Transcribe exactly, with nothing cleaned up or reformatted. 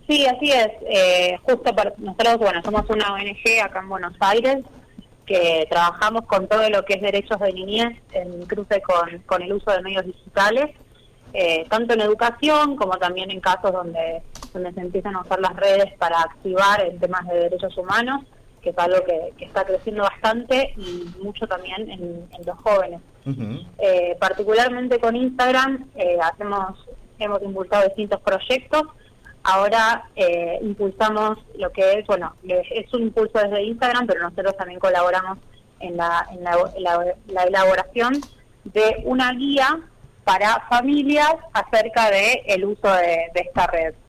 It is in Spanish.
Sí, así es. Eh, justo para nosotros, bueno, somos una O N G acá en Buenos Aires que trabajamos con todo lo que es derechos de niñez en cruce con, con el uso de medios digitales, eh, tanto en educación como también en casos donde, donde se empiezan a usar las redes para activar en temas de derechos humanos, que es algo que, que está creciendo bastante y mucho también en, en los jóvenes. Uh-huh. Eh, particularmente con Instagram eh, hacemos hemos impulsado distintos proyectos. Ahora eh, impulsamos lo que es, bueno, es un impulso desde Instagram, pero nosotros también colaboramos en la, en la, en la, la elaboración de una guía para familias acerca de el uso de, de esta red.